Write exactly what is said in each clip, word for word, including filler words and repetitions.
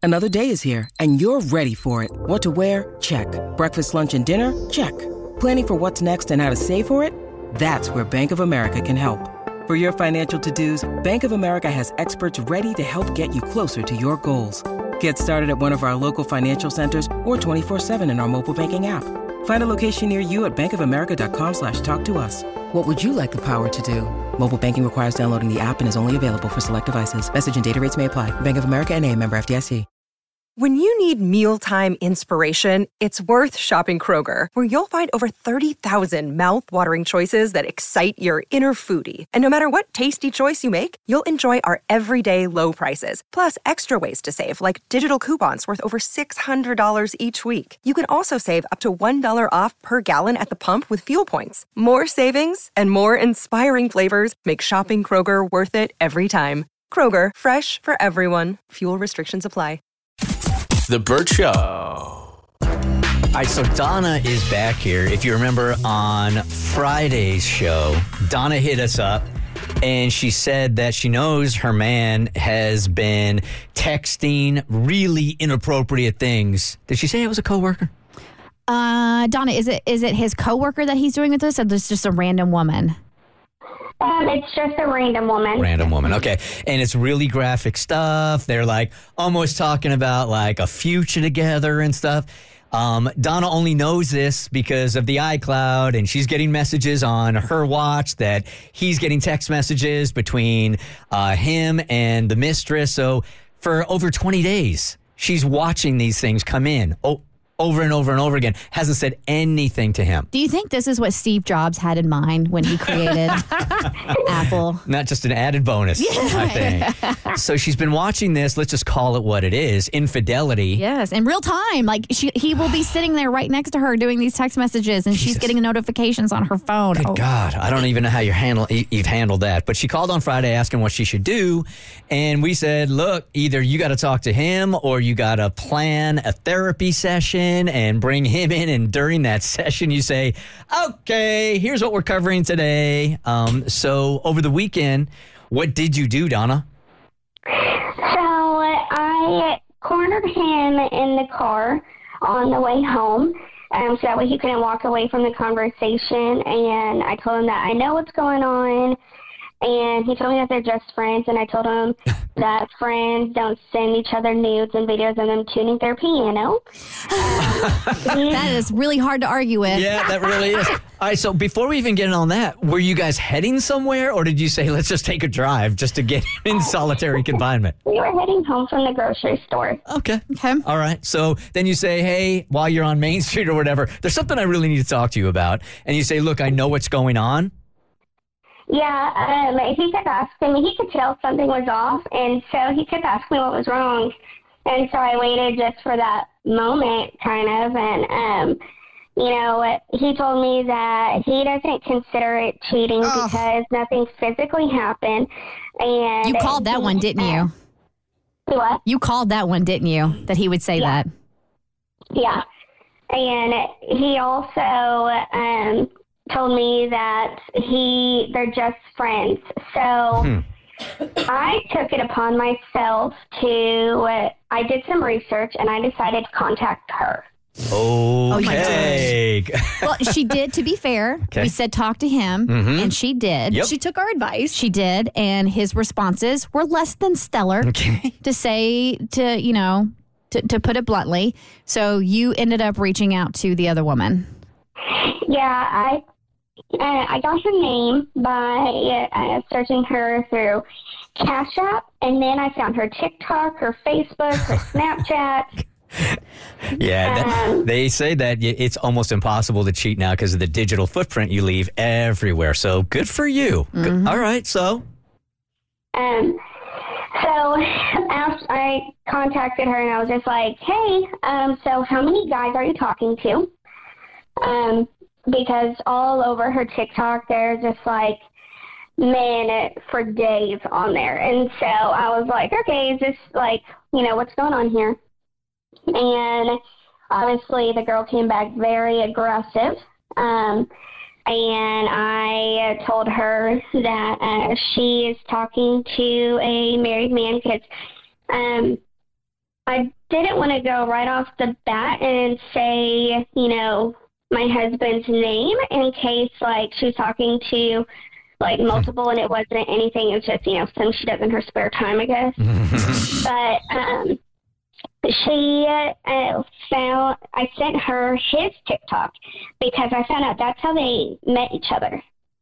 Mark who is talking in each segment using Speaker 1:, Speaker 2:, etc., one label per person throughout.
Speaker 1: Another day is here, and you're ready for it. What to wear? Check. Breakfast, lunch, and dinner? Check. Planning for what's next and how to save for it? That's where Bank of America can help. For your financial to-dos, Bank of America has experts ready to help get you closer to your goals. Get started at one of our local financial centers or twenty-four seven in our mobile banking app. Find a location near you at bankofamerica.com slash talk to us. What would you like the power to do? Mobile banking requires downloading the app and is only available for select devices. Message and data rates may apply. Bank of America N A, member F D I C.
Speaker 2: When you need mealtime inspiration, it's worth shopping Kroger, where you'll find over thirty thousand mouth-watering choices that excite your inner foodie. And no matter what tasty choice you make, you'll enjoy our everyday low prices, plus extra ways to save, like digital coupons worth over six hundred dollars each week. You can also save up to one dollar off per gallon at the pump with fuel points. More savings and more inspiring flavors make shopping Kroger worth it every time. Kroger, fresh for everyone. Fuel restrictions apply.
Speaker 3: The Burt Show.
Speaker 4: All right, so Donna is back here. If you remember on Friday's show, Donna hit us up and she said that she knows her man has been texting really inappropriate things. Did she say it was a coworker?
Speaker 5: Uh, Donna, is it is it his coworker that he's doing with this, or this just a random woman?
Speaker 6: Um, it's just a random woman.
Speaker 4: Random woman, okay. And it's really graphic stuff. They're like almost talking about like a future together and stuff. Um, Donna only knows this because of the iCloud, and she's getting messages on her watch that he's getting text messages between uh, him and the mistress. So for over twenty days, she's watching these things come in. Oh. Over and over and over again, hasn't said anything to him.
Speaker 5: Do you think this is what Steve Jobs had in mind when he created Apple?
Speaker 4: Not just an added bonus, I think. So she's been watching this, let's just call it what it is, infidelity.
Speaker 5: Yes, in real time. Like, she, he will be sitting there right next to her doing these text messages, and
Speaker 4: Jesus.
Speaker 5: she's getting notifications on her phone.
Speaker 4: Good
Speaker 5: oh.
Speaker 4: God, I don't even know how you handle, you've handled that. But she called on Friday asking what she should do, and we said, look, either you got to talk to him or you got to plan a therapy session and bring him in, and during that session you say, okay, here's what we're covering today. Um, so over the weekend, what did you do, Donna?
Speaker 6: So I cornered him in the car on the way home, um, so that way he couldn't walk away from the conversation, and I told him that I know what's going on. And he told me that they're just friends, and I told him that friends don't send each other nudes and videos of them tuning their piano. Um,
Speaker 5: that is really hard to argue with.
Speaker 4: Yeah, that really is. All right, so before we even get in on that, were you guys heading somewhere, or did you say, let's just take a drive just to get him in solitary confinement?
Speaker 6: We were heading home from the grocery store.
Speaker 4: Okay.
Speaker 5: Okay.
Speaker 4: All right. So then you say, hey, while you're on Main Street or whatever, there's something I really need to talk to you about. And you say, look, I know what's going on.
Speaker 6: Yeah, um, he kept asking me. He could tell something was off, and so he kept asking me what was wrong. And so I waited just for that moment, kind of, and, um, you know, he told me that he doesn't consider it cheating oh. because nothing physically happened. And
Speaker 5: you called that
Speaker 6: he,
Speaker 5: one, didn't you?
Speaker 6: What?
Speaker 5: You called that one, didn't you, that he would say
Speaker 6: yeah.
Speaker 5: that?
Speaker 6: Yeah. And he also um, told me that he they're just friends. So hmm. I took it upon myself to, uh, I did some research, and I decided to contact her.
Speaker 4: Okay.
Speaker 5: Well, she did, to be fair. Okay. We said talk to him, mm-hmm. and she did.
Speaker 7: Yep. She took our advice.
Speaker 5: She did, and his responses were less than stellar, okay. to say, to, you know, to, to put it bluntly. So you ended up reaching out to the other woman.
Speaker 6: Yeah, I uh, I got her name by uh, searching her through Cash App, and then I found her TikTok, her Facebook, her Snapchat.
Speaker 4: Yeah, that, um, they say that it's almost impossible to cheat now because of the digital footprint you leave everywhere. So good for you. Mm-hmm. Good. All right, so.
Speaker 6: Um, so after I contacted her, and I was just like, hey, um, so how many guys are you talking to? Um, because all over her TikTok, there's just like men for days on there. And so I was like, okay, is this like, you know, what's going on here? And obviously the girl came back very aggressive. Um, and I told her that uh, she is talking to a married man because um, I didn't want to go right off the bat and say, you know, my husband's name in case, like, she's talking to, like, multiple and it wasn't anything. It was just, you know, something she does in her spare time, I guess. But um, she uh, found, I sent her his TikTok because I found out that's how they met each other.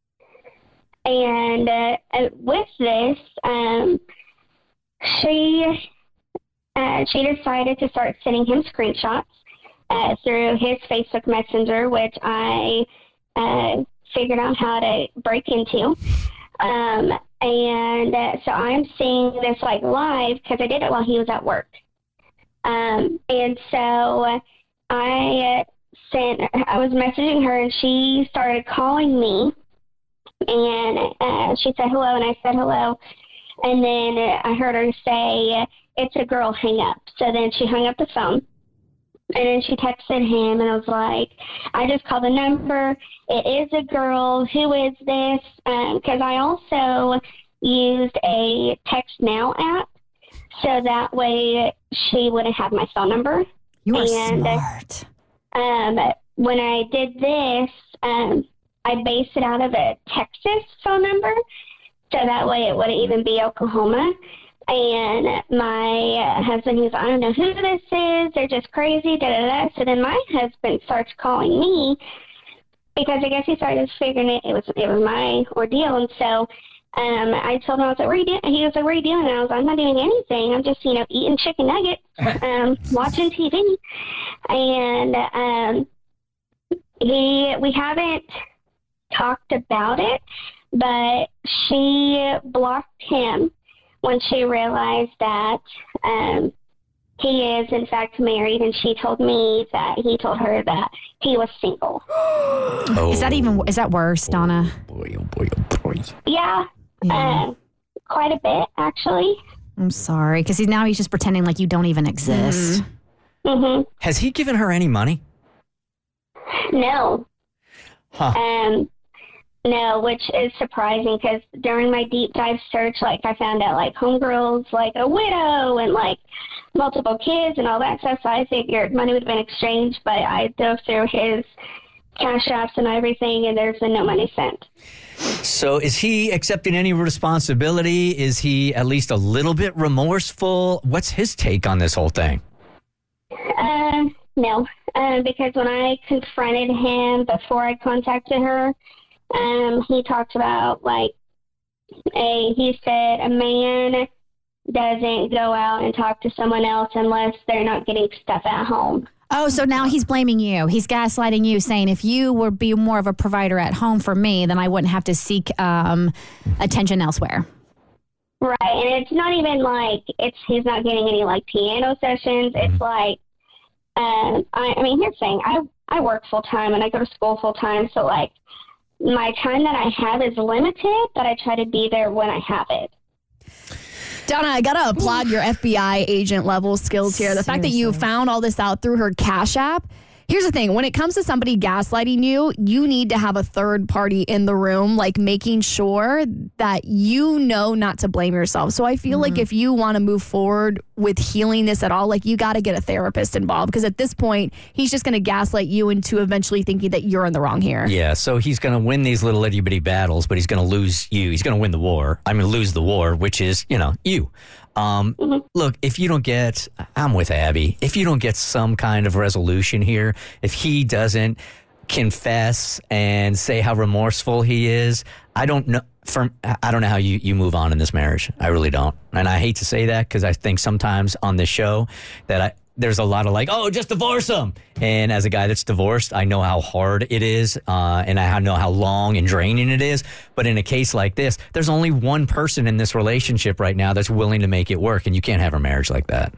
Speaker 6: And uh, with this, um, she uh, she decided to start sending him screenshots uh, through his Facebook Messenger, which I uh, figured out how to break into. Um, and uh, so I'm seeing this like live because I did it while he was at work. Um, and so I sent, I was messaging her and she started calling me. And uh, she said hello, and I said hello. And then I heard her say, it's a girl, hang up. So then she hung up the phone. And then she texted him, and I was like, I just called the number. It is a girl. Who is this? Because um, I also used a Text Now app, so that way she wouldn't have my phone number.
Speaker 5: You are
Speaker 6: and,
Speaker 5: smart.
Speaker 6: Um, when I did this, um, I based it out of a Texas phone number, so that way it wouldn't even be Oklahoma. And my uh, husband, he was, I don't know who this is. They're just crazy, da da da. So then my husband starts calling me because I guess he started figuring it. It was it was my ordeal, and so um, I told him, I was like, "What are you doing?" He was like, "What are you doing?" And I was like, "I'm not doing anything. I'm just, you know, eating chicken nuggets, um, watching T V." And um, he, we haven't talked about it, but she blocked him when she realized that um, he is in fact married, and she told me that he told her that he was single.
Speaker 4: Oh.
Speaker 5: Is that even, is that worse, Donna?
Speaker 4: Oh boy, oh boy, oh boy.
Speaker 6: Yeah,
Speaker 5: Yeah.
Speaker 6: Uh, quite a bit, actually.
Speaker 5: I'm sorry, because he's, now he's just pretending like you don't even exist.
Speaker 6: Mm-hmm.
Speaker 4: Has he given her any money?
Speaker 6: No.
Speaker 4: Huh.
Speaker 6: Um, no, which is surprising because during my deep dive search, like I found out like homegirl's like a widow and like multiple kids and all that stuff. So I figured money would have been exchanged, but I dove through his cash apps and everything, and there's been no money sent.
Speaker 4: So is he accepting any responsibility? Is he at least a little bit remorseful? What's his take on this whole thing?
Speaker 6: Uh, no, uh, because when I confronted him before I contacted her, um, he talked about like a, he said a man doesn't go out and talk to someone else unless they're not getting stuff at home.
Speaker 5: Oh, so now he's blaming you. He's gaslighting you, saying if you would be more of a provider at home for me, then I wouldn't have to seek um, attention elsewhere.
Speaker 6: Right, and it's not even like it's he's not getting any like piano sessions. It's like, um, I, I mean, here's the thing: I I work full time and I go to school full time, so like my time that I have is limited. But I try to be there when I have it.
Speaker 7: Donna, I got to applaud your F B I agent level skills here. The fact that you found all this out through her Cash App. Here's the thing. When it comes to somebody gaslighting you, you need to have a third party in the room, like making sure that you know not to blame yourself. So I feel mm-hmm. like if you want to move forward with healing this at all, like you got to get a therapist involved, because at this point, he's just going to gaslight you into eventually thinking that you're in the wrong here.
Speaker 4: Yeah, so he's going to win these little itty bitty battles, but he's going to lose you. He's going to win the war. I mean, lose the war, which is, you know, you. Um, mm-hmm. Look, if you don't get, I'm with Abby, if you don't get some kind of resolution here, if he doesn't confess and say how remorseful he is, I don't know. From, I don't know how you, you move on in this marriage. I really don't. And I hate to say that because I think sometimes on this show that I, there's a lot of like, oh, just divorce him. And as a guy that's divorced, I know how hard it is, uh, and I know how long and draining it is. But in a case like this, there's only one person in this relationship right now that's willing to make it work, and you can't have a marriage like that.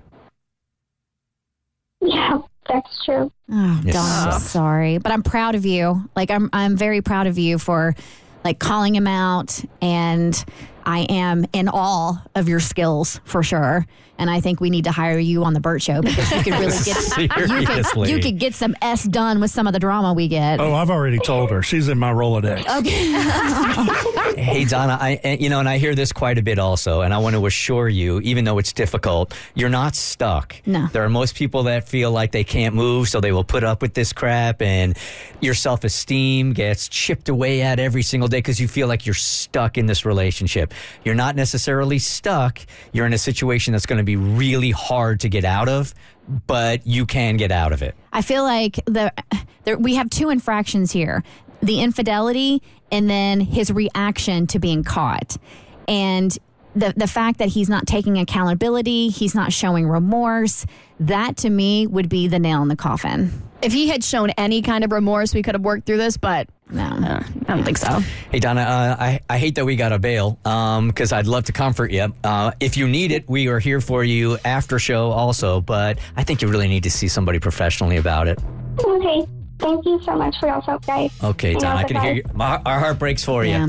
Speaker 6: Yeah, that's true.
Speaker 5: Oh,
Speaker 4: It
Speaker 5: Donna, I'm
Speaker 4: sucks.
Speaker 5: sorry. But I'm proud of you. Like, I'm I'm very proud of you for, like, calling him out, and I am in awe of your skills, for sure. and I think we need to hire you on the Burt Show because you could really get you could, you could get some S done with some of the drama we get.
Speaker 8: Oh, I've already told her. She's in my Rolodex.
Speaker 5: Okay.
Speaker 4: Hey, Donna, I, you know, and I hear this quite a bit also, and I want to assure you, even though it's difficult, you're not stuck.
Speaker 5: No.
Speaker 4: There are most people that feel like they can't move, so they will put up with this crap, and your self-esteem gets chipped away at every single day because you feel like you're stuck in this relationship. You're not necessarily stuck. You're in a situation that's going to be really hard to get out of, but you can get out of it.
Speaker 5: I feel like the, the we have two infractions here. The infidelity and then his reaction to being caught. And the the fact that he's not taking accountability, he's not showing remorse, that to me would be the nail in the coffin.
Speaker 7: If he had shown any kind of remorse, we could have worked through this, but
Speaker 5: no,
Speaker 7: uh, I don't think so.
Speaker 4: Hey, Donna, uh, I, I hate that we got to bail because um, I'd love to comfort you. Uh, if you need it, we are here for you after show also, but I think you really need to see somebody professionally about it.
Speaker 6: Okay. Thank you so much for your help, guys.
Speaker 4: Okay, Donna, I can hear you. My, our heart breaks for you.
Speaker 5: Yeah.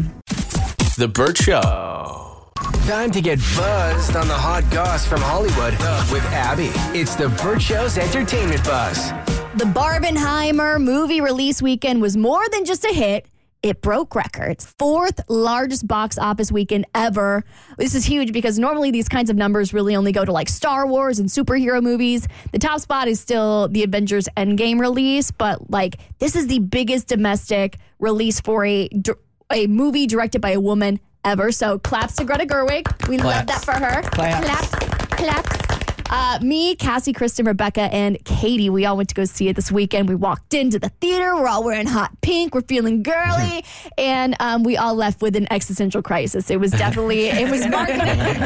Speaker 3: The Burt Show.
Speaker 9: Time to get buzzed on the hot goss from Hollywood with Abby. It's the Burt Show's Entertainment Buzz.
Speaker 7: The Barbenheimer movie release weekend was more than just a hit. It broke records. Fourth largest box office weekend ever. This is huge because normally these kinds of numbers really only go to like Star Wars and superhero movies. The top spot is still the Avengers Endgame release, but like this is the biggest domestic release for a a movie directed by a woman ever. So claps to Greta Gerwig. We
Speaker 4: Claps.
Speaker 7: love that for her.
Speaker 4: Claps.
Speaker 7: Claps. Claps. Uh, me, Cassie, Kristen, Rebecca, and Katie, we all went to go see it this weekend. We walked into the theater. We're all wearing hot pink. We're feeling girly. And um, we all left with an existential crisis. It was definitely, it was marketed,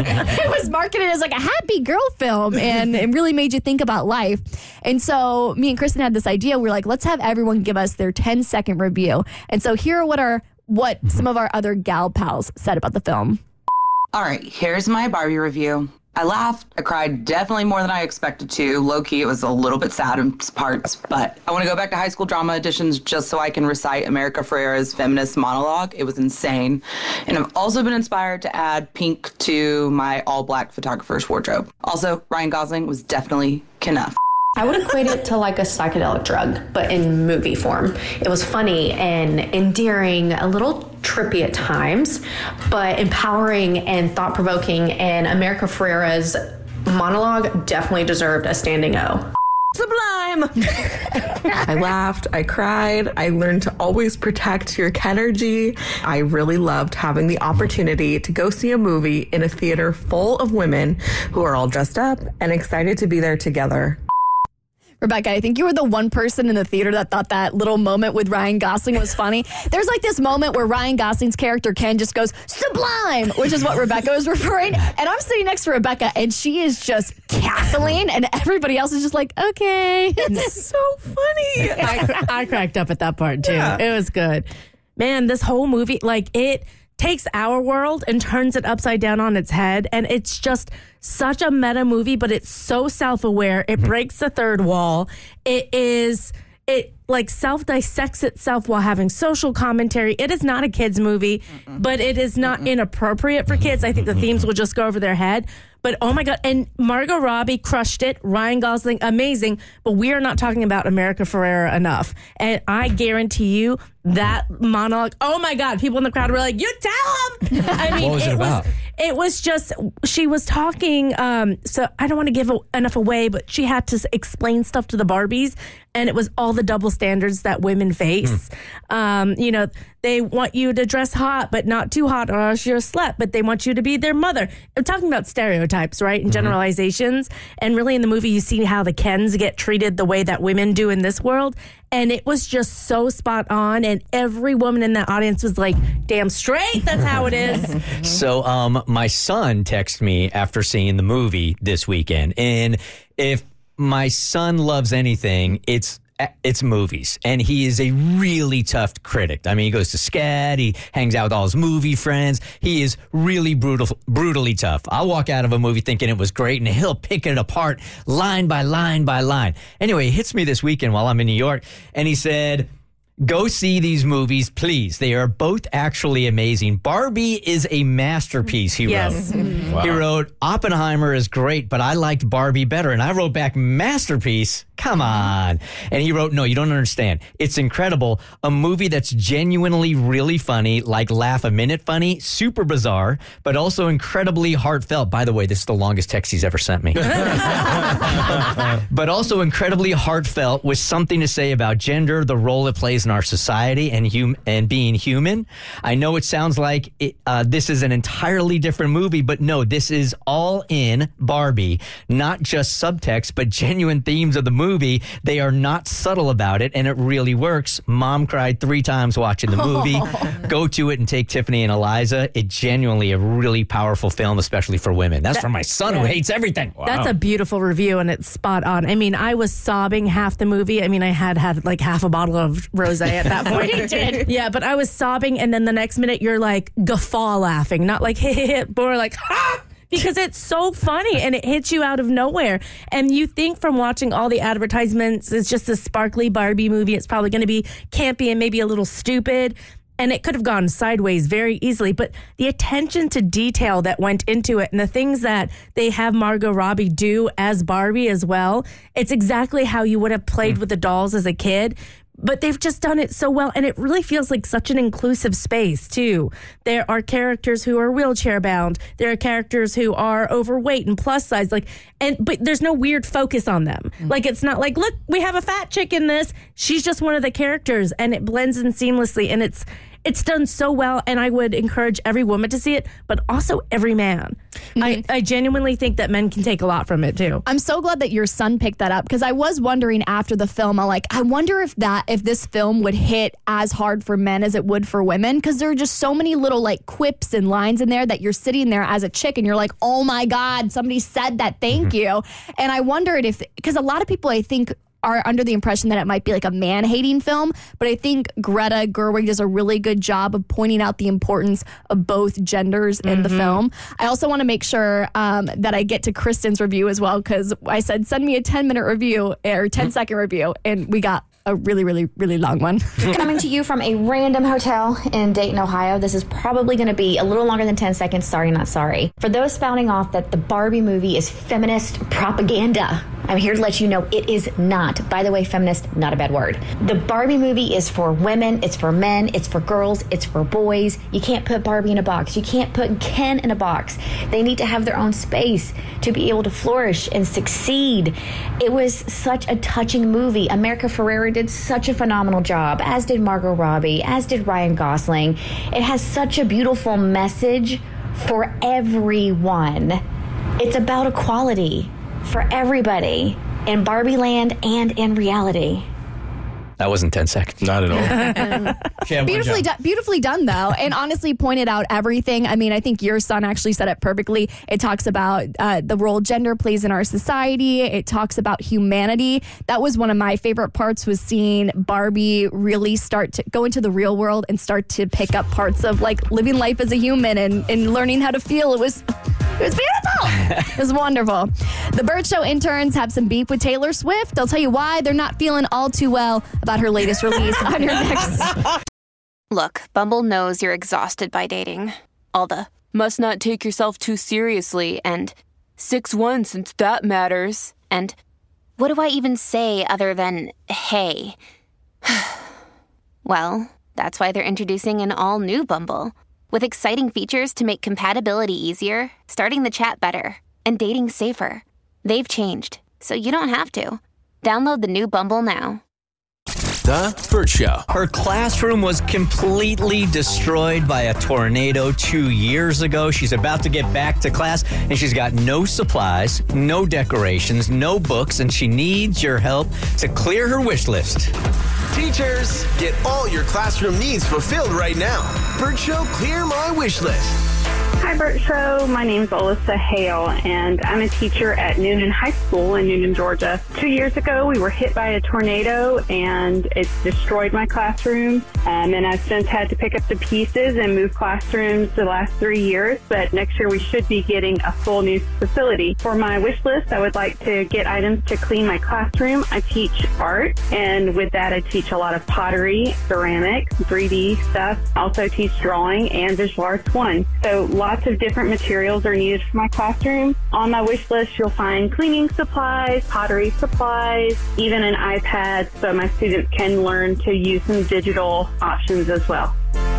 Speaker 7: it was marketed as like a happy girl film. And it really made you think about life. And so me and Kristen had this idea. We we're like, let's have everyone give us their ten second review. And so here are what our, what some of our other gal pals said about the film.
Speaker 10: All right, here's my Barbie review. I laughed. I cried definitely more than I expected to. Low-key, it was a little bit sad in parts, but I want to go back to high school drama auditions just so I can recite America Ferrera's feminist monologue. It was insane. And I've also been inspired to add pink to my all-black photographer's wardrobe. Also, Ryan Gosling was definitely Knuff.
Speaker 11: I would equate it to like a psychedelic drug, but in movie form. It was funny and endearing, a little trippy at times, but empowering and thought-provoking, and America Ferrera's monologue definitely deserved a standing O.
Speaker 12: Sublime! I laughed, I cried, I learned to always protect your Kenergy. I really loved having the opportunity to go see a movie in a theater full of women who are all dressed up and excited to be there together.
Speaker 7: Rebecca, I think you were the one person in the theater that thought that little moment with Ryan Gosling was funny. There's like this moment where Ryan Gosling's character, Ken, just goes, sublime, which is what Rebecca was referring. And I'm sitting next to Rebecca, and she is just cackling, and everybody else is just like, okay.
Speaker 12: It's so funny.
Speaker 13: I, I cracked up at that part, too. Yeah. It was good. Man, this whole movie, like, it takes our world and turns it upside down on its head. And it's just such a meta movie, but it's so self-aware. It breaks the third wall. It is, it like self-dissects itself while having social commentary. It is not a kid's movie, Mm-mm. but it is not Mm-mm. inappropriate for kids. I think the themes will just go over their head. But oh my God, and Margot Robbie crushed it. Ryan Gosling, amazing. But we are not talking about America Ferrera enough. And I guarantee you that monologue, oh my God, people in the crowd were like, you tell him. I mean,
Speaker 4: what was it,
Speaker 13: it
Speaker 4: about?
Speaker 13: was it was just, she was talking, um, so I don't want to give enough away, but she had to explain stuff to the Barbies. And it was all the double standards that women face. Mm. Um, you know, they want you to dress hot, but not too hot, or else you're a slut. But they want you to be their mother. I'm talking about stereotypes, right? And mm-hmm. generalizations. And really in the movie, you see how the Kens get treated the way that women do in this world. And it was just so spot on. And every woman in that audience was like, damn straight, that's how it is.
Speaker 4: So um, my son texted me after seeing the movie this weekend. And if my son loves anything, it's it's movies. And he is a really tough critic. I mean, he goes to SCAD, he hangs out with all his movie friends. He is really brutal, brutally tough. I'll walk out of a movie thinking it was great, and he'll pick it apart line by line by line. Anyway, he hits me this weekend while I'm in New York, and he said, Go see these movies, please. They are both actually amazing. Barbie is a masterpiece, he
Speaker 13: Yes.
Speaker 4: wrote.
Speaker 13: Mhm.
Speaker 4: He
Speaker 13: Wow.
Speaker 4: wrote, Oppenheimer is great, but I liked Barbie better. And I wrote back, masterpiece? Come on. And he wrote, no, you don't understand. It's incredible. A movie that's genuinely really funny, like laugh a minute funny, super bizarre, but also incredibly heartfelt. By the way, this is the longest text he's ever sent me. But also incredibly heartfelt with something to say about gender, the role it plays in our society, and hum- and being human. I know it sounds like it, uh, this is an entirely different movie, but no, this is all in Barbie. Not just subtext, but genuine themes of the movie. They are not subtle about it, and it really works. Mom cried three times watching the movie. Go to it and take Tiffany and Eliza. It's genuinely a really powerful film, especially for women. That's
Speaker 13: That-
Speaker 4: for my son who
Speaker 13: yeah.
Speaker 4: hates everything.
Speaker 13: That's a beautiful review, and it's spot on. I mean, I was sobbing half the movie. I mean, I had had like half a bottle of rosé at that point.
Speaker 5: We did.
Speaker 13: Yeah, but I was sobbing, and then the next minute you're like guffaw laughing, not like hey, hey, hey, but more like ha! Because it's so funny and it hits you out of nowhere. And you think from watching all the advertisements, it's just a sparkly Barbie movie. It's probably going to be campy and maybe a little stupid. And it could have gone sideways very easily. But the attention to detail that went into it and the things that they have Margot Robbie do as Barbie as well, it's exactly how you would have played mm. with the dolls as a kid. But they've just done it so well, and it really feels like such an inclusive space, too. There are characters who are wheelchair bound. There are characters who are overweight and plus size. Like, and but there's no weird focus on them. Mm. Like, it's not like, look, we have a fat chick in this. She's just one of the characters, and it blends in seamlessly, and it's it's done so well, and I would encourage every woman to see it, but also every man. Mm-hmm. I, I genuinely think that men can take a lot from it, too.
Speaker 7: I'm so glad that your son picked that up, because I was wondering after the film, I'm like, I wonder if that if this film would hit as hard for men as it would for women, because there are just so many little like quips and lines in there that you're sitting there as a chick and you're like, oh my God, somebody said that, thank you. And I wondered if, because a lot of people I think are under the impression that it might be like a man-hating film, but I think Greta Gerwig does a really good job of pointing out the importance of both genders in mm-hmm. the film. I also want to make sure um, that I get to Kristen's review as well, because I said, send me a ten-minute review or ten-second mm-hmm. review, and we got a really, really, really long one.
Speaker 14: Coming to you from a random hotel in Dayton, Ohio. This is probably going to be a little longer than ten seconds. Sorry, not sorry. For those spouting off that the Barbie movie is feminist propaganda, I'm here to let you know it is not. By the way, feminist, not a bad word. The Barbie movie is for women, it's for men, it's for girls, it's for boys. You can't put Barbie in a box. You can't put Ken in a box. They need to have their own space to be able to flourish and succeed. It was such a touching movie. America Ferrera did such a phenomenal job, as did Margot Robbie, as did Ryan Gosling. It has such a beautiful message for everyone. It's about equality for everybody in Barbie land and in reality.
Speaker 4: That wasn't ten seconds.
Speaker 3: Not at all.
Speaker 7: Yeah, beautifully, do- beautifully done, though, and honestly pointed out everything. I mean, I think your son actually said it perfectly. It talks about uh, the role gender plays in our society. It talks about humanity. That was one of my favorite parts, was seeing Barbie really start to go into the real world and start to pick up parts of like living life as a human and, and learning how to feel. It was It was beautiful. It was wonderful. The Burt Show interns have some beef with Taylor Swift. They'll tell you why they're not feeling all too well about her latest release on your next.
Speaker 15: Look, Bumble knows you're exhausted by dating. All the must not take yourself too seriously and six one since that matters. And what do I even say other than hey? Well, that's why they're introducing an all-new Bumble. With exciting features to make compatibility easier, starting the chat better, and dating safer. They've changed, so you don't have to. Download the new Bumble now.
Speaker 3: The Burt Show.
Speaker 4: Her classroom was completely destroyed by a tornado two years ago. She's about to get back to class, and she's got no supplies, no decorations, no books, and she needs your help to clear her wish list.
Speaker 9: Teachers, get all your classroom needs fulfilled right now. Burt Show Clear My Wish List.
Speaker 16: Hi, Bert Show. My name's Alyssa Hale, and I'm a teacher at Noonan High School in Noonan, Georgia. Two years ago, we were hit by a tornado, and it destroyed my classroom. Um, and I've since had to pick up the pieces and move classrooms the last three years. But next year, we should be getting a full new facility. For my wish list, I would like to get items to clean my classroom. I teach art, and with that, I teach a lot of pottery, ceramics, three D stuff. I also teach drawing and visual arts one. So lots of different materials are needed for my classroom. On my wish list, you'll find cleaning supplies, pottery supplies, even an iPad so my students can learn to use some digital options as well.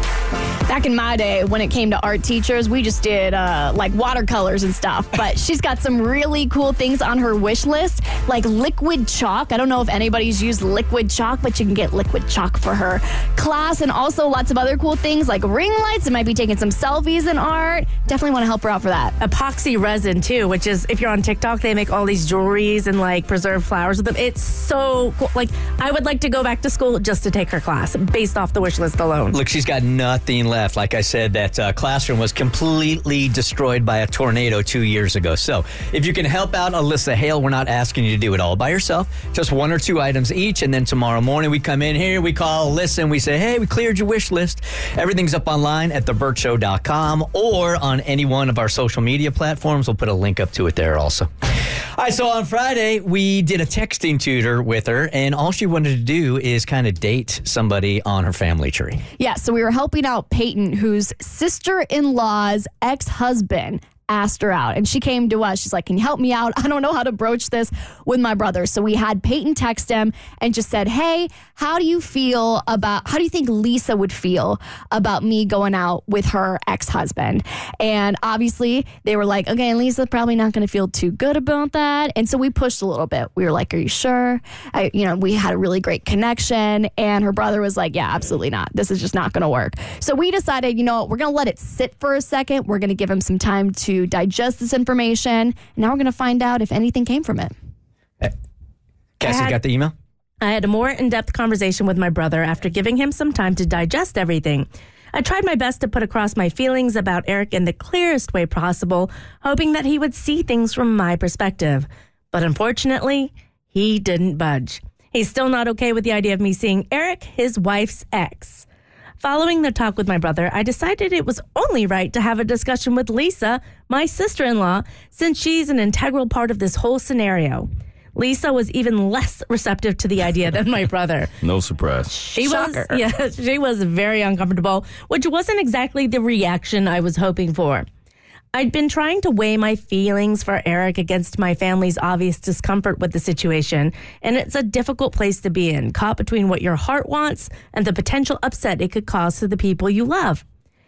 Speaker 7: Back in my day, when it came to art teachers, we just did uh, like watercolors and stuff. But she's got some really cool things on her wish list, like liquid chalk. I don't know if anybody's used liquid chalk, but you can get liquid chalk for her class. And also lots of other cool things like ring lights. It might be taking some selfies in art. Definitely want to help her out for that.
Speaker 13: Epoxy resin, too, which is, if you're on TikTok, they make all these jewelries and like preserved flowers with them. It's so cool. Like, I would like to go back to school just to take her class based off the wish list alone.
Speaker 4: Look, she's got nothing left. Like I said, that uh, classroom was completely destroyed by a tornado two years ago. So if you can help out Alyssa Hale, we're not asking you to do it all by yourself. Just one or two items each. And then tomorrow morning we come in here, we call Alyssa, and we say, hey, we cleared your wish list. Everything's up online at the burt show dot com or on any one of our social media platforms. We'll put a link up to it there also. All right, so on Friday, we did a texting tutor with her, and all she wanted to do is kind of date somebody on her family tree.
Speaker 7: Yeah, so we were helping out Peyton, whose sister-in-law's ex-husband asked her out, and she came to us. She's like, can you help me out? I don't know how to broach this with my brother. So we had Peyton text him and just said, hey, how do you feel about, how do you think Lisa would feel about me going out with her ex-husband? And obviously they were like, okay, Lisa's probably not going to feel too good about that. And so we pushed a little bit. We were like, are you sure? I, you know, we had a really great connection, and her brother was like, yeah, absolutely not. This is just not going to work. So we decided, you know, we're going to let it sit for a second. We're going to give him some time to digest this information. And now we're going to find out if anything came from it.
Speaker 4: Cassie, had, got the email?
Speaker 13: I had a more in-depth conversation with my brother after giving him some time to digest everything. I tried my best to put across my feelings about Eric in the clearest way possible, hoping that he would see things from my perspective. But unfortunately, he didn't budge. He's still not okay with the idea of me seeing Eric, his wife's ex. Following the talk with my brother, I decided it was only right to have a discussion with Lisa, my sister-in-law, since she's an integral part of this whole scenario. Lisa was even less receptive to the idea than my brother.
Speaker 17: No surprise.
Speaker 13: She Shocker. was, yeah, she was very uncomfortable, which wasn't exactly the reaction I was hoping for. I'd been trying to weigh my feelings for Eric against my family's obvious discomfort with the situation, and it's a difficult place to be in, caught between what your heart wants and the potential upset it could cause to the people you love.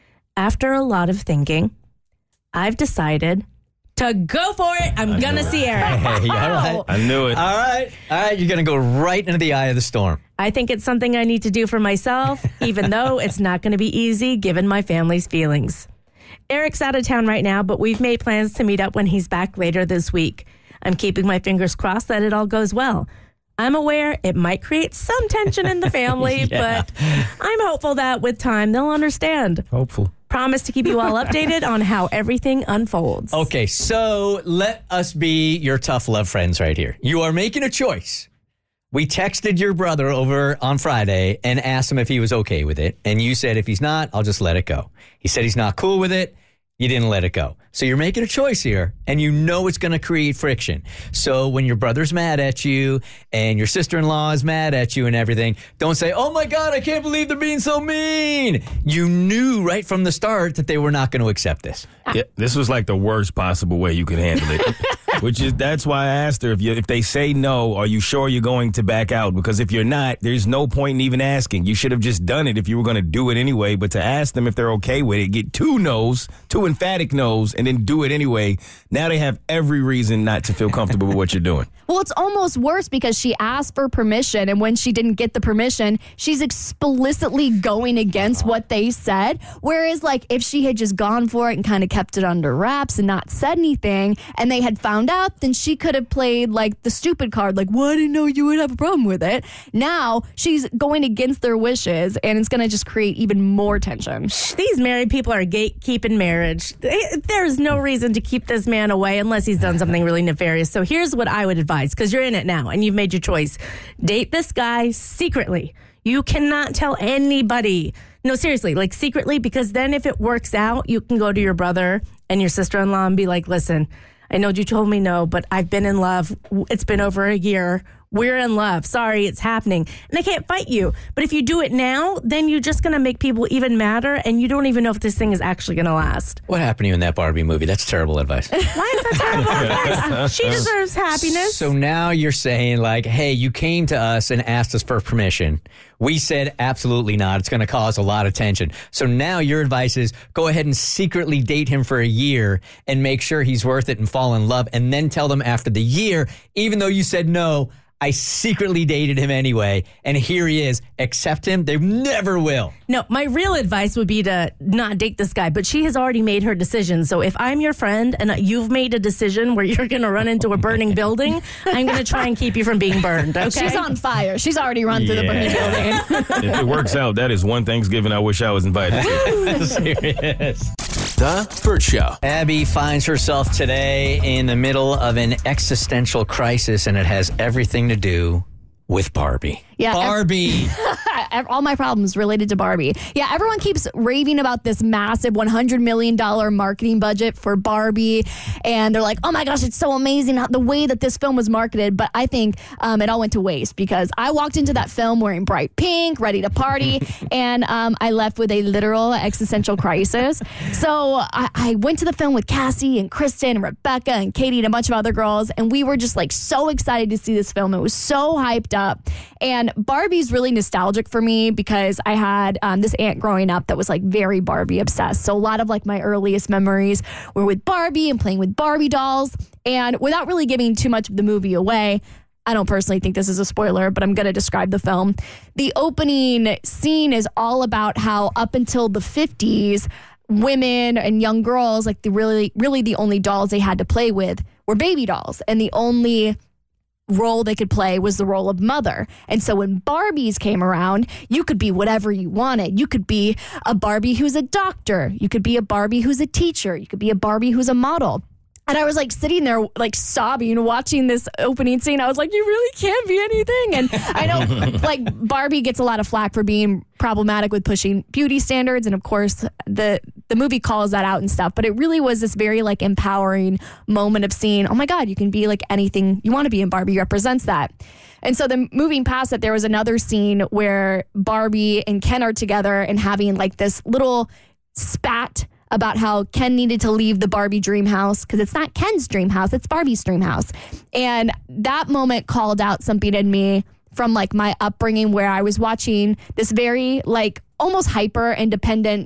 Speaker 13: After a lot of thinking, I've decided to go for it. I'm going to see Eric.
Speaker 4: Hey, all right.
Speaker 17: I knew it.
Speaker 4: All right. All right. You're going to go right into the eye of the storm.
Speaker 13: I think it's something I need to do for myself, even though it's not going to be easy given my family's feelings. Eric's out of town right now, but we've made plans to meet up when he's back later this week. I'm keeping my fingers crossed that it all goes well. I'm aware it might create some tension in the family, yeah. but I'm hopeful that with time they'll understand.
Speaker 17: Hopeful.
Speaker 13: Promise to keep you all updated on how everything unfolds.
Speaker 4: Okay, so let us be your tough love friends right here. You are making a choice. We texted your brother over on Friday and asked him if he was okay with it. And you said, if he's not, I'll just let it go. He said he's not cool with it. You didn't let it go. So you're making a choice here, and you know it's going to create friction. So when your brother's mad at you and your sister-in-law is mad at you and everything, don't say, oh, my God, I can't believe they're being so mean. You knew right from the start that they were not going to accept this.
Speaker 17: Yeah, this was like the worst possible way you could handle it. Which is, that's why I asked her, if you if they say no, are you sure you're going to back out? Because if you're not, there's no point in even asking. You should have just done it if you were going to do it anyway. But to ask them if they're okay with it, get two no's, two emphatic no's, and then do it anyway. Now they have every reason not to feel comfortable with what you're doing.
Speaker 7: Well, it's almost worse because she asked for permission, and when she didn't get the permission, she's explicitly going against what they said. Whereas, like, if she had just gone for it and kind of kept it under wraps and not said anything, and they had found enough, then she could have played like the stupid card, like, well, I didn't know you would have a problem with it. Now she's going against their wishes, and it's going to just create even more tension.
Speaker 13: These married people are gatekeeping marriage. There's no reason to keep this man away unless he's done something really nefarious. So here's what I would advise, because you're in it now and you've made your choice. Date this guy secretly. You cannot tell anybody. No, seriously, like secretly, because then if it works out, you can go to your brother and your sister-in-law and be like, listen, I know you told me no, but I've been in love. It's been over a year. We're in love. Sorry, it's happening. And they can't fight you. But if you do it now, then you're just going to make people even madder, and you don't even know if this thing is actually going to last.
Speaker 4: What happened to you in that Barbie movie? That's terrible advice.
Speaker 13: Why is that terrible advice? She deserves happiness.
Speaker 4: So now you're saying, like, hey, you came to us and asked us for permission. We said absolutely not. It's going to cause a lot of tension. So now your advice is go ahead and secretly date him for a year and make sure he's worth it and fall in love, and then tell them after the year, even though you said no, I secretly dated him anyway, and here he is. Accept him. They never will.
Speaker 13: No, my real advice would be to not date this guy, but she has already made her decision. So if I'm your friend and you've made a decision where you're going to run into a burning building, I'm going to try and keep you from being burned, okay?
Speaker 7: She's on fire. She's already run through the burning building.
Speaker 17: If it works out, that is one Thanksgiving I wish I was invited to.
Speaker 4: Serious.
Speaker 3: The Burt Show.
Speaker 4: Abby finds herself today in the middle of an existential crisis, and it has everything to do with Barbie.
Speaker 7: Yeah,
Speaker 4: Barbie.
Speaker 7: Ev- all my problems related to Barbie. Yeah, everyone keeps raving about this massive one hundred million dollars marketing budget for Barbie. And they're like, oh my gosh, it's so amazing how, the way that this film was marketed. But I think um, it all went to waste because I walked into that film wearing bright pink, ready to party. and um, I left with a literal existential crisis. So I-, I went to the film with Cassie and Kristen and Rebecca and Katie and a bunch of other girls. And we were just like so excited to see this film. It was so hyped up. And Barbie's really nostalgic for me because I had um, this aunt growing up that was like very Barbie obsessed. So a lot of like my earliest memories were with Barbie and playing with Barbie dolls. And without really giving too much of the movie away, I don't personally think this is a spoiler, but I'm going to describe the film. The opening scene is all about how up until the fifties, women and young girls, like the really, really the only dolls they had to play with were baby dolls. And the only role they could play was the role of mother. And so when Barbies came around, you could be whatever you wanted. You could be a Barbie who's a doctor. You could be a Barbie who's a teacher. You could be a Barbie who's a model. And I was like sitting there like sobbing watching this opening scene. I was like, you really can't be anything. And I know like Barbie gets a lot of flack for being problematic with pushing beauty standards. And of course the the movie calls that out and stuff. But it really was this very like empowering moment of seeing, oh my God, you can be like anything you want to be, and Barbie represents that. And so then moving past that, there was another scene where Barbie and Ken are together and having like this little spat about how Ken needed to leave the Barbie dream house because it's not Ken's dream house, it's Barbie's dream house. And that moment called out something in me from like my upbringing where I was watching this very like almost hyper independent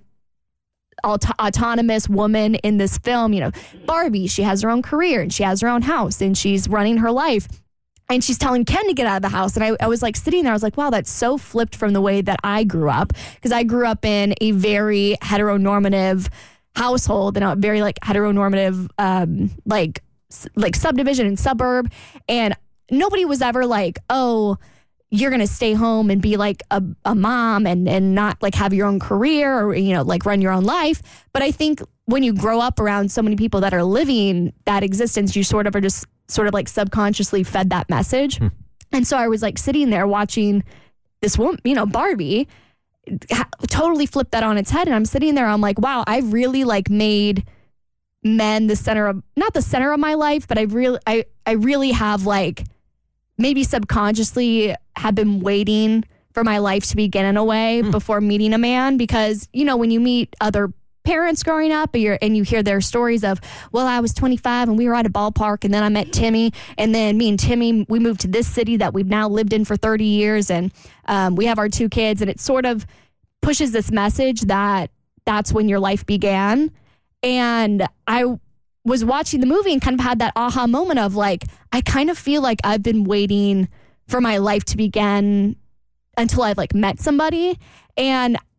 Speaker 7: Aut- autonomous woman in this film. You know, Barbie, she has her own career and she has her own house and she's running her life. And she's telling Ken to get out of the house. And I, I was like sitting there, I was like, wow, that's so flipped from the way that I grew up. Because I grew up in a very heteronormative household and a very like heteronormative um, like like subdivision and suburb. And nobody was ever like, oh, you're going to stay home and be like a, a mom and, and not like have your own career or, you know, like run your own life. But I think when you grow up around so many people that are living that existence, you sort of are just sort of like subconsciously fed that message. Hmm. And so I was like sitting there watching this woman, you know, Barbie ha- totally flip that on its head. And I'm sitting there, I'm like, wow, I really like made men the center of, not the center of my life, but I really, I, I really have like maybe subconsciously have been waiting for my life to begin in a way hmm. before meeting a man. Because, you know, when you meet other parents growing up and, you're, and you hear their stories of, well, I was twenty-five and we were at a ballpark and then I met Timmy and then me and Timmy, we moved to this city that we've now lived in for thirty years and um, we have our two kids, and it sort of pushes this message that that's when your life began. And I was watching the movie and kind of had that aha moment of like, I kind of feel like I've been waiting for my life to begin until I've like met somebody. And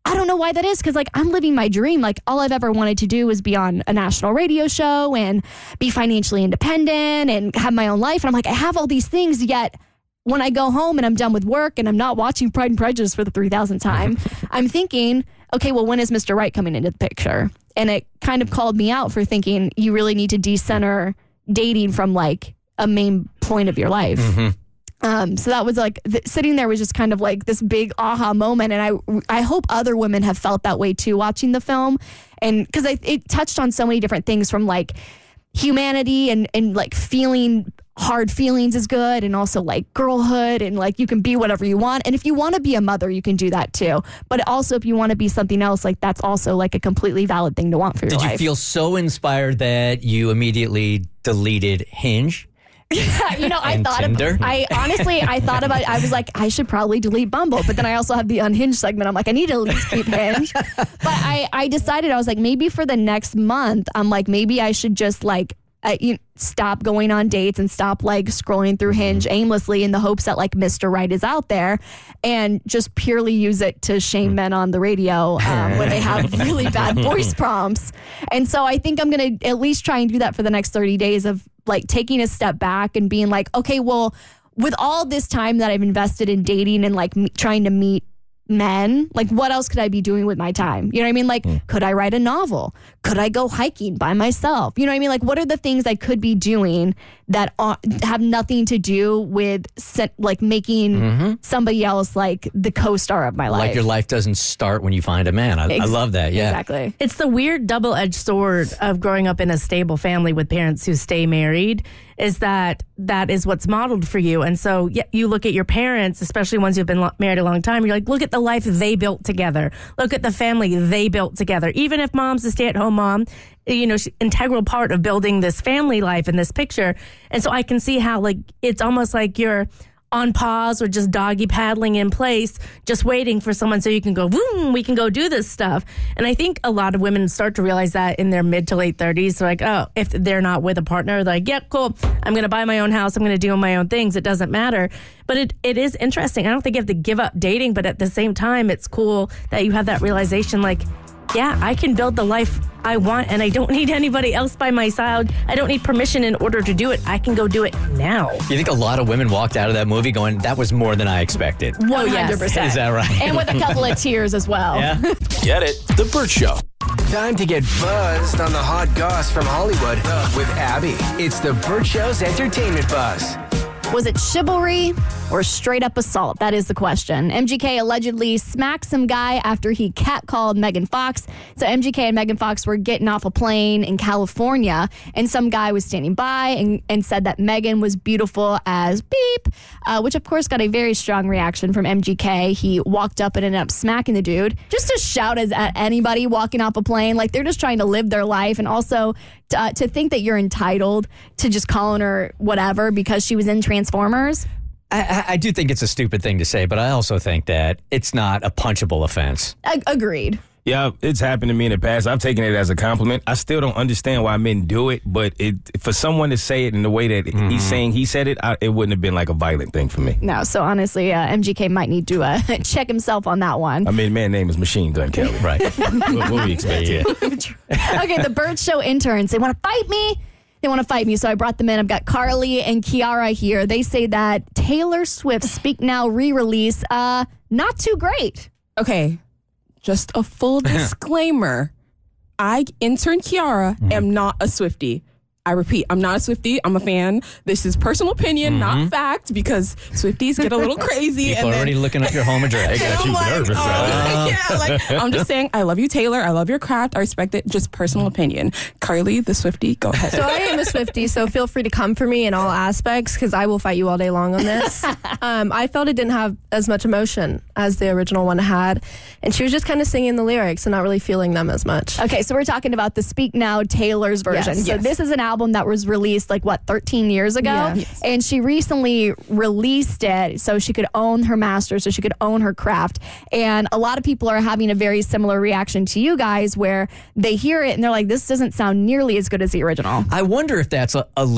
Speaker 7: I don't know why that is, because like I'm living my dream. Like all I've ever wanted to do was be on a national radio show and be financially independent and have my own life. And I'm like, I have all these things, yet when I go home and I'm done with work and I'm not watching Pride and Prejudice for the three thousandth time, I'm thinking, okay, well, when is Mister Right coming into the picture? And it kind of called me out for thinking you really need to decenter dating from like a main point of your life.
Speaker 4: Mm-hmm.
Speaker 7: Um, so that was like th- sitting there was just kind of like this big aha moment. And I, I hope other women have felt that way too, watching the film. And because it touched on so many different things from like humanity and, and like feeling hard feelings is good, and also like girlhood, and like you can be whatever you want. And if you want to be a mother, you can do that too. But also if you want to be something else, like that's also like a completely valid thing to want for your
Speaker 4: Did
Speaker 7: life.
Speaker 4: you feel so inspired that you immediately deleted Hinge?
Speaker 7: Yeah, you know, I
Speaker 4: And
Speaker 7: thought
Speaker 4: Tinder?
Speaker 7: about, I honestly, I thought about it. I was like, I should probably delete Bumble, but then I also have the Unhinged segment. I'm like, I need to at least keep Hinge. But I, I decided, I was like, maybe for the next month, I'm like, maybe I should just like, uh, you, stop going on dates and stop like scrolling through Hinge aimlessly in the hopes that like Mister Right is out there, and just purely use it to shame men on the radio um, when they have really bad voice prompts. And so I think I'm going to at least try and do that for the next thirty days of like taking a step back and being like, okay, well, with all this time that I've invested in dating and like me- trying to meet men, like what else could I be doing with my time? You know what I mean? Like, mm. could I write a novel? Could I go hiking by myself? You know what I mean? Like, what are the things I could be doing that uh, have nothing to do with se- like making mm-hmm. somebody else like the co-star of my life?
Speaker 4: Like your life doesn't start when you find a man. I, Ex- I love that. Yeah,
Speaker 7: exactly.
Speaker 13: It's the weird double-edged sword of growing up in a stable family with parents who stay married, is that that is what's modeled for you. And so yeah, you look at your parents, especially ones who've been lo- married a long time, you're like, look at the life they built together. Look at the family they built together. Even if mom's a stay-at-home mom, you know, she's an integral part of building this family life in this picture. And so I can see how like it's almost like you're on pause or just doggy paddling in place, just waiting for someone so you can go, boom, we can go do this stuff. And I think a lot of women start to realize that in their mid to late thirties. They're like, oh, if they're not with a partner, they're like, yeah, cool. I'm going to buy my own house. I'm going to do my own things. It doesn't matter. But it, it is interesting. I don't think you have to give up dating, but at the same time, it's cool that you have that realization like, yeah, I can build the life I want, and I don't need anybody else by my side. I don't need permission in order to do it. I can go do it now.
Speaker 4: You think a lot of women walked out of that movie going, that was more than I expected?
Speaker 7: one hundred percent.
Speaker 4: Is that right?
Speaker 7: And with a couple of tears as well.
Speaker 4: Yeah.
Speaker 3: Get it? The Burt Show.
Speaker 9: Time to get buzzed on the hot goss from Hollywood with Abby. It's the Burt Show's entertainment buzz.
Speaker 7: Was it chivalry or straight up assault? That is the question. M G K allegedly smacked some guy after he catcalled Megan Fox. So M G K and Megan Fox were getting off a plane in California, and some guy was standing by and, and said that Megan was beautiful as beep, uh, which of course got a very strong reaction from M G K. He walked up and ended up smacking the dude just to shout as at anybody walking off a plane. Like they're just trying to live their life, and also to, uh, to think that you're entitled to just calling her whatever because she was in Transformers.
Speaker 4: I, I do think it's a stupid thing to say, but I also think that it's not a punchable offense.
Speaker 7: A- agreed.
Speaker 17: Yeah, it's happened to me in the past. I've taken it as a compliment. I still don't understand why men do it, but it for someone to say it in the way that mm-hmm. he's saying he said it, I, it wouldn't have been like a violent thing for me.
Speaker 7: No, so honestly, uh, M G K might need to uh, check himself on that one.
Speaker 17: I mean, man's name is Machine Gun Kelly.
Speaker 4: Right.
Speaker 17: what, what we expect here?
Speaker 7: Okay, the Burt Show interns, they want to fight me. They want to fight me, so I brought them in. I've got Carly and Kiara here. They say that Taylor Swift's Speak Now re-release, uh, not too great.
Speaker 18: Okay, just a full disclaimer. I, intern Kiara, mm-hmm. am not a Swiftie. I repeat, I'm not a Swiftie. I'm a fan. This is personal opinion, mm-hmm. not fact, because Swifties get a little crazy.
Speaker 4: People
Speaker 18: and
Speaker 4: are
Speaker 18: then,
Speaker 4: already looking up your home address.
Speaker 17: They got you
Speaker 18: like,
Speaker 17: nervous.
Speaker 18: Oh, yeah, like, I'm just saying, I love you, Taylor. I love your craft. I respect it. Just personal opinion. Carly, the Swiftie, go ahead.
Speaker 19: So I am a Swiftie, so feel free to come for me in all aspects because I will fight you all day long on this. um, I felt it didn't have as much emotion as the original one had, and she was just kind of singing the lyrics and not really feeling them as much.
Speaker 7: Okay, so we're talking about the Speak Now Taylor's version.
Speaker 19: Yes,
Speaker 7: so
Speaker 19: yes.
Speaker 7: this is an album that was released like what thirteen years ago,
Speaker 19: Yeah. Yes.
Speaker 7: and she recently released it so she could own her master, so she could own her craft. And a lot of people are having a very similar reaction to you guys, where they hear it and they're like, "This doesn't sound nearly as good as the original."
Speaker 4: I wonder if that's a, a le-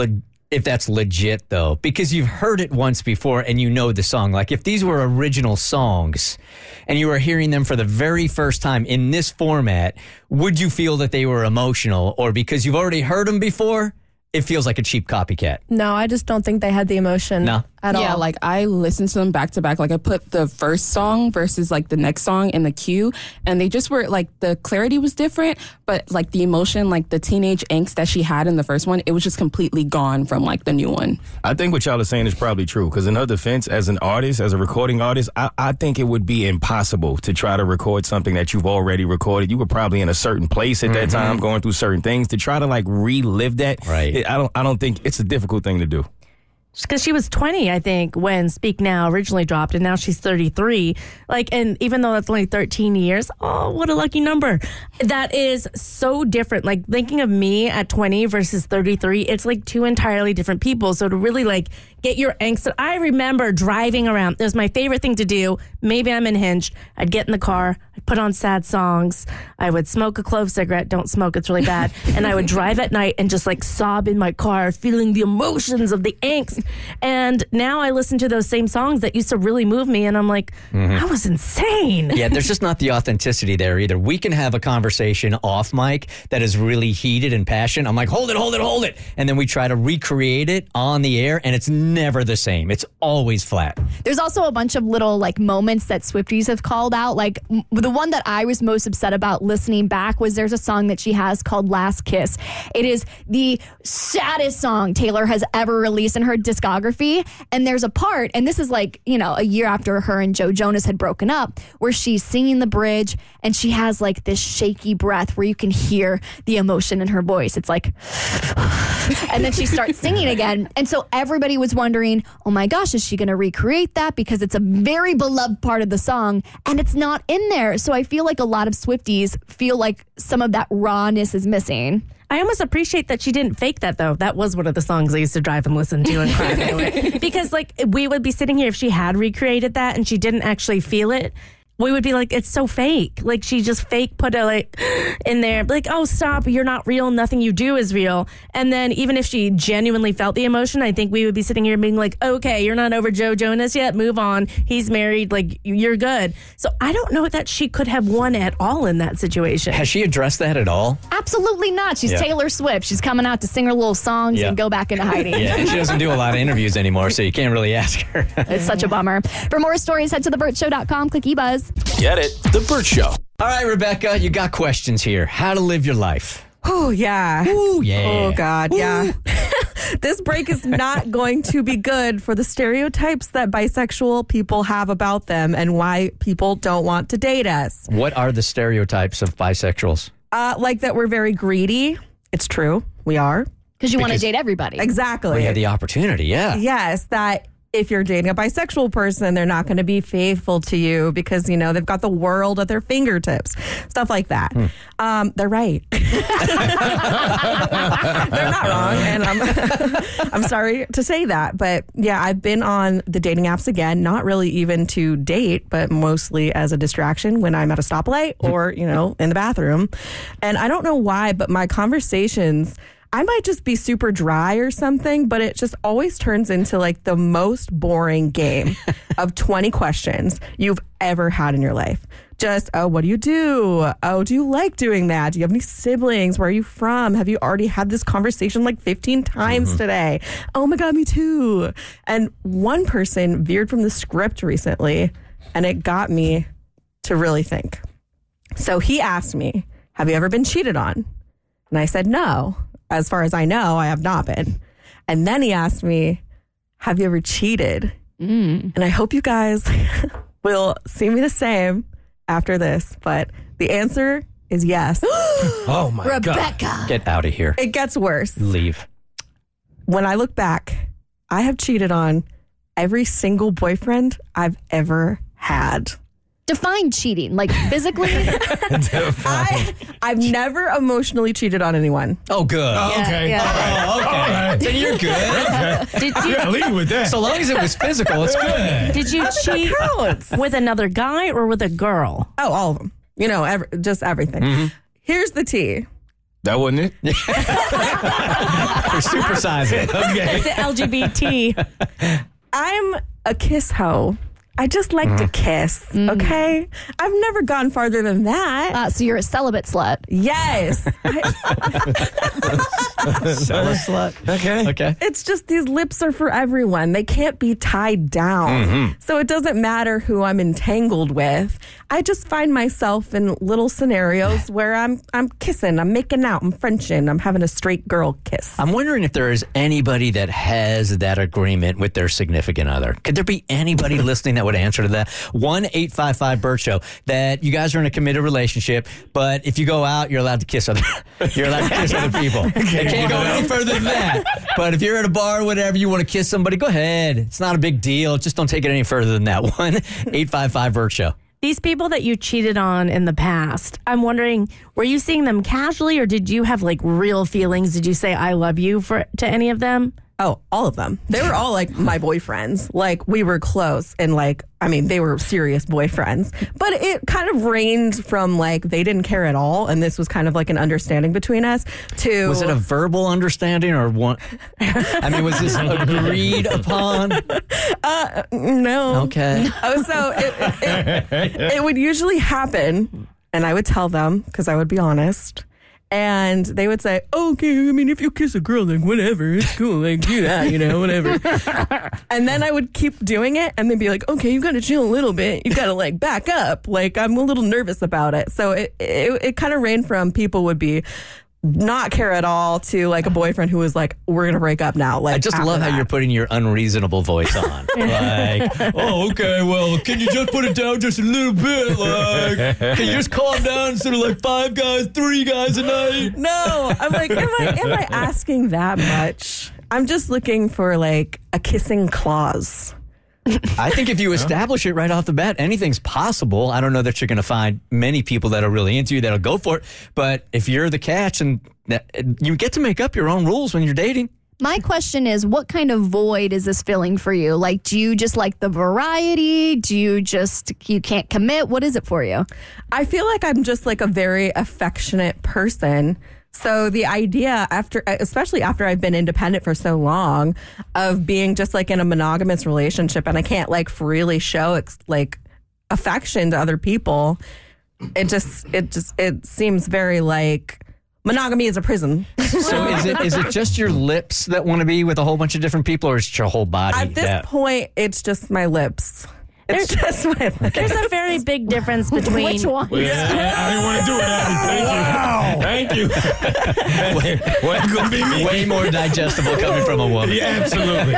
Speaker 4: if that's legit, though, because you've heard it once before and you know the song. Like, if these were original songs and you were hearing them for the very first time in this format, would you feel that they were emotional? Or because you've already heard them before, it feels like a cheap copycat?
Speaker 19: No, I just don't think they had the emotion
Speaker 4: no.
Speaker 19: at all.
Speaker 18: Yeah, like I listened to them back to back. Like I put the first song versus like the next song in the queue, and they just were like the clarity was different, but like the emotion, like the teenage angst that she had in the first one, it was just completely gone from like the new one.
Speaker 17: I think what y'all are saying is probably true, because in her defense, as an artist, as a recording artist, I, I think it would be impossible to try to record something that you've already recorded. You were probably in a certain place at that
Speaker 4: Mm-hmm.
Speaker 17: time, going through certain things. To try to like relive that,
Speaker 4: right?
Speaker 17: It, I don't. I don't think it's a difficult thing to do.
Speaker 13: Because she was twenty, I think, when Speak Now originally dropped, and now she's thirty-three. Like, and even though that's only thirteen years, oh, what a lucky number. That is so different. Like, thinking of me at twenty versus thirty-three, it's like two entirely different people. So to really, like, get your angst. I remember driving around. It was my favorite thing to do. Maybe I'm unhinged. I'd get in the car. I'd put on sad songs. I would smoke a clove cigarette. Don't smoke. It's really bad. And I would drive at night and just, like, sob in my car, feeling the emotions of the angst. And now I listen to those same songs that used to really move me, and I'm like,
Speaker 4: Mhm.
Speaker 13: that was insane.
Speaker 4: Yeah, there's just not the authenticity there either. We can have a conversation off mic that is really heated and passionate. I'm like, hold it, hold it, hold it. And then we try to recreate it on the air, and it's never the same. It's always flat.
Speaker 7: There's also a bunch of little like moments that Swifties have called out. Like m- the one that I was most upset about listening back was there's a song that she has called Last Kiss. It is the saddest song Taylor has ever released in her discography. And there's a part, and this is like, you know, a year after her and Joe Jonas had broken up, where she's singing the bridge and she has like this shaky breath where you can hear the emotion in her voice. It's like, and then she starts singing again. And so everybody was wondering, oh my gosh, is she going to recreate that? Because it's a very beloved part of the song and it's not in there. So I feel like a lot of Swifties feel like some of that rawness is missing.
Speaker 13: I almost appreciate that she didn't fake that, though. That was one of the songs I used to drive and listen to and cry to. Because, like, we would be sitting here if she had recreated that and she didn't actually feel it. We would be like, it's so fake. Like, she just fake put a, like, in there. Like, oh, stop. You're not real. Nothing you do is real. And then even if she genuinely felt the emotion, I think we would be sitting here being like, okay, you're not over Joe Jonas yet. Move on. He's married. Like, you're good. So I don't know that she could have won at all in that situation.
Speaker 4: Has she addressed that at all?
Speaker 7: Absolutely not. She's
Speaker 4: Yeah.
Speaker 7: Taylor Swift. She's coming out to sing her little songs
Speaker 4: Yeah.
Speaker 7: and go back into hiding.
Speaker 4: Yeah, and she doesn't do a lot of interviews anymore, so you can't really ask her.
Speaker 7: It's such a bummer. For more stories, head to the burt show dot com. Click eBuzz.
Speaker 3: Get it? The Burt Show.
Speaker 4: All right, Rebecca, you got questions here. How to live your life.
Speaker 12: Oh, yeah.
Speaker 4: Ooh, yeah.
Speaker 12: Oh, God, yeah. This break is not going to be good for the stereotypes that bisexual people have about them and why people don't want to date us.
Speaker 4: What are the stereotypes of bisexuals?
Speaker 12: Uh, like that we're very greedy. It's true. We are.
Speaker 7: Because you want to
Speaker 4: Because-
Speaker 7: date everybody.
Speaker 12: Exactly.
Speaker 4: We have the opportunity, yeah.
Speaker 12: Yes, that if you're dating a bisexual person, they're not going to be faithful to you because, you know, they've got the world at their fingertips. Stuff like that.
Speaker 4: Hmm.
Speaker 12: Um, they're right. They're not wrong. And I'm, I'm sorry to say that. But yeah, I've been on the dating apps again, not really even to date, but mostly as a distraction when I'm at a stoplight or, you know, in the bathroom. And I don't know why, but my conversations, I might just be super dry or something, but it just always turns into like the most boring game of twenty questions you've ever had in your life. Just, oh, what do you do? Oh, do you like doing that? Do you have any siblings? Where are you from? Have you already had this conversation like fifteen times
Speaker 20: Mhm.
Speaker 12: today? Oh my God, me too. And one person veered from the script recently, and it got me to really think. So he asked me, have you ever been cheated on? And I said, no. As far as I know, I have not been. And then he asked me, have you ever cheated?
Speaker 7: Mm.
Speaker 12: And I hope you guys will see me the same after this. But the answer is yes.
Speaker 4: Oh, my
Speaker 12: Rebecca.
Speaker 4: God. Get out of here.
Speaker 12: It gets worse.
Speaker 4: Leave.
Speaker 12: When I look back, I have cheated on every single boyfriend I've ever had.
Speaker 7: Define cheating, like physically.
Speaker 12: I, I've never emotionally cheated on anyone.
Speaker 4: Oh, good.
Speaker 12: Oh, okay. Yeah.
Speaker 4: Oh, okay. Then you're good.
Speaker 13: Did you- Yeah, leave
Speaker 17: with that.
Speaker 4: So long as it was physical, it's good.
Speaker 13: Did you
Speaker 12: I think that
Speaker 13: cheat
Speaker 12: counts.
Speaker 13: with another guy or with a girl?
Speaker 12: Oh, all of them. You know, every, just everything. Here's the tea.
Speaker 17: That wasn't it?
Speaker 4: They're supersizing.
Speaker 17: Okay.
Speaker 13: It's L G B T.
Speaker 12: I'm a kiss hoe. I just like
Speaker 4: Mm-hmm.
Speaker 12: to kiss, okay? I've never gone farther than that.
Speaker 7: Uh, so you're a celibate slut.
Speaker 12: Yes.
Speaker 4: Celibate slut.
Speaker 17: Okay.
Speaker 4: Okay.
Speaker 12: It's just these lips are for everyone. They can't be tied down.
Speaker 17: Mm-hmm.
Speaker 12: So it doesn't matter who I'm entangled with. I just find myself in little scenarios where I'm I'm kissing, I'm making out, I'm Frenching, I'm having a straight girl kiss.
Speaker 4: I'm wondering if there is anybody that has that agreement with their significant other. Could there be anybody listening that would answer to that? one eight five five Burt Show. That you guys are in a committed relationship, but if you go out, you're allowed to kiss other you're allowed to kiss other people. You can't go any further than that. But if you're at a bar or whatever, you want to kiss somebody, go ahead. It's not a big deal. Just don't take it any further than that. one eight five five Burt Show.
Speaker 13: These people that you cheated on in the past, I'm wondering, were you seeing them casually or did you have like real feelings? Did you say I love you for to any of them?
Speaker 12: Oh, all of them. They were all like my boyfriends. Like we were close and like, I mean, they were serious boyfriends. But it kind of ranged from like they didn't care at all. And this was kind of like an understanding between us to.
Speaker 4: Was it a verbal understanding or one? I mean, was this agreed upon?
Speaker 12: Uh, no.
Speaker 4: Okay.
Speaker 12: Oh, so it, it, it, it would usually happen and I would tell them because I would be honest. And they would say, okay, I mean, if you kiss a girl, like, whatever, it's cool, like, do that, you know, whatever. And then I would keep doing it, and they'd be like, okay, you got to chill a little bit. You got to, like, back up. Like, I'm a little nervous about it. So it, it, it kind of ran from people would be not care at all to, like, a boyfriend who was like, we're going to break up now. Like,
Speaker 4: I just love
Speaker 12: that.
Speaker 4: how you're putting your unreasonable voice on. Like, oh, okay, well, can you just put it down just a little bit? Like, can you just calm down instead of like five guys, three guys a night?
Speaker 12: No, I'm like, am I, am I asking that much? I'm just looking for, like, a kissing clause.
Speaker 4: I think if you establish it right off the bat, anything's possible. I don't know that you're going to find many people that are really into you that'll go for it. But if you're the catch, and you get to make up your own rules when you're dating.
Speaker 7: My question is, what kind of void is this filling for you? Like, do you just like the variety? Do you just, you can't commit? What is it for you?
Speaker 12: I feel like I'm just like a very affectionate person. So the idea after, especially after I've been independent for so long, of being just like in a monogamous relationship and I can't like freely show like affection to other people, it just, it just, it seems very like monogamy is a prison.
Speaker 4: So is it is it just your lips that want to be with a whole bunch of different people, or is it your whole body?
Speaker 12: At this
Speaker 4: that-
Speaker 12: point, it's just my lips. It's just my lips.
Speaker 13: There's a very big difference between
Speaker 7: Which one?
Speaker 17: Well, yeah, I didn't want to do it, Abby. Thank you. Thank you. Wait, wait, gonna be me.
Speaker 4: Way more digestible coming from a woman.
Speaker 17: Yeah, absolutely.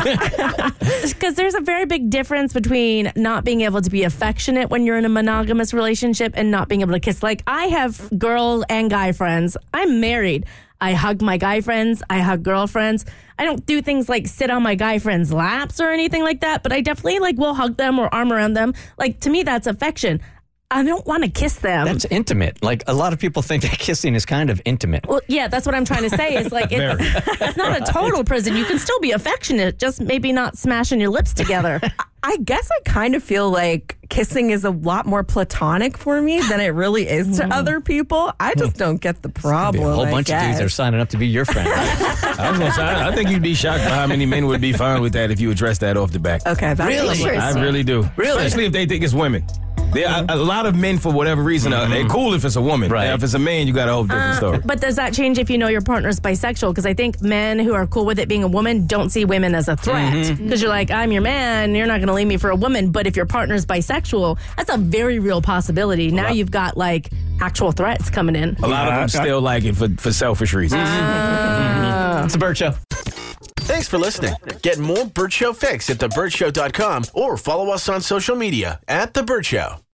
Speaker 13: Because there's a very big difference between not being able to be affectionate when you're in a monogamous relationship and not being able to kiss. Like, I have girl and guy friends. I'm married. I hug my guy friends. I hug girlfriends. I don't do things like sit on my guy friends' laps or anything like that, but I definitely like will hug them or arm around them. Like, to me, that's affection. I don't want to kiss them.
Speaker 4: That's intimate. Like, a lot of people think that kissing is kind of intimate.
Speaker 13: Well, yeah, that's what I'm trying to say. It's like, it's, it's not a total prison. You can still be affectionate, just maybe not smashing your lips together.
Speaker 12: I guess I kind of feel like kissing is a lot more platonic for me than it really is to other people. I just don't get the problem.
Speaker 4: A whole
Speaker 12: I
Speaker 4: bunch
Speaker 12: guess.
Speaker 4: of dudes are signing up to be your friend.
Speaker 17: I was gonna say, I, I think you'd be shocked by how many men would be fine with that if you addressed that off the back.
Speaker 12: Okay, that's
Speaker 4: Really?
Speaker 17: I really do.
Speaker 4: Really?
Speaker 17: Especially if they think it's women. There are a lot of men, for whatever reason, are they're cool if it's a woman.
Speaker 4: Right.
Speaker 17: Now, if it's a man, you got a whole different
Speaker 13: Uh,
Speaker 17: story.
Speaker 13: But does that change if you know your partner's bisexual? Because I think men who are cool with it being a woman don't see women as a threat. Because
Speaker 4: Mm-hmm.
Speaker 13: you're like, I'm your man, you're not going to leave me for a woman. But if your partner's bisexual, that's a very real possibility. Now you've got like actual threats coming in.
Speaker 17: A lot of them still like it for, for selfish reasons.
Speaker 4: It's a Burt Show.
Speaker 3: Thanks for listening. Get more Burt Show fix at the burt show dot com or follow us on social media at The Burt Show.